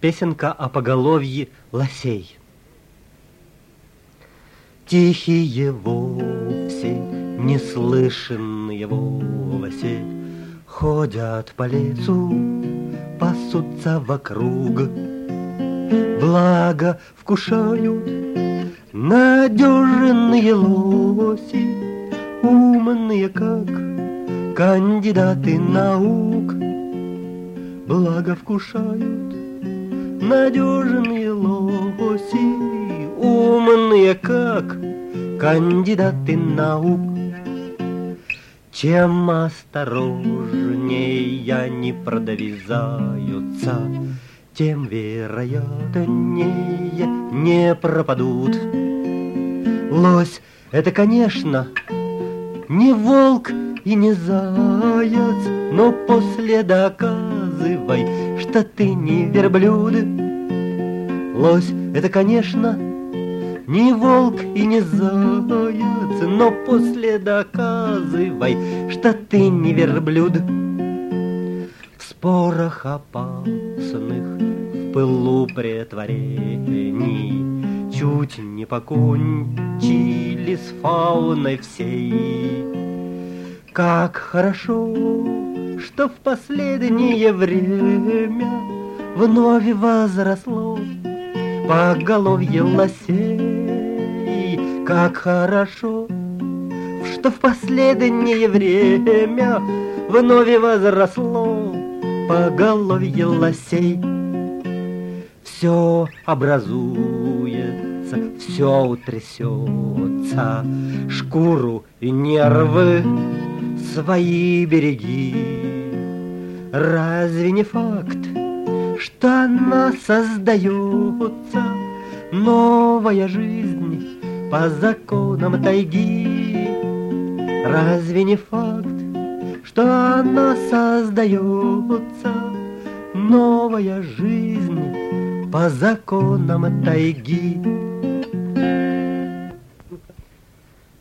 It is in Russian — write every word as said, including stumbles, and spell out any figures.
Песенка о поголовье лосей. Тихие вовсе, неслышанные вовсе, ходят по лесу, пасутся вокруг, благо вкушают надежные лоси, умные, как кандидаты наук. Благо вкушают надежные лоси, умные, как кандидаты наук. Чем осторожнее они продвигаются, тем вероятнее не пропадут. Лось — это, конечно, не волк и не заяц, но после доказывай, что ты не верблюд. Лось — это, конечно, не волк и не заяц, но после доказывай, что ты не верблюд. В спорах опасных, в пылу претворений чуть не покончили с фауной всей. Как хорошо, что в последнее время вновь возросло поголовье лосей. Как хорошо, что в последнее время вновь возросло поголовье лосей. Все образуется, все утрясется, шкуру и нервы свои береги. Разве не факт, что она создается, новая жизнь по законам тайги? Разве не факт, что она создается, новая жизнь по законам тайги?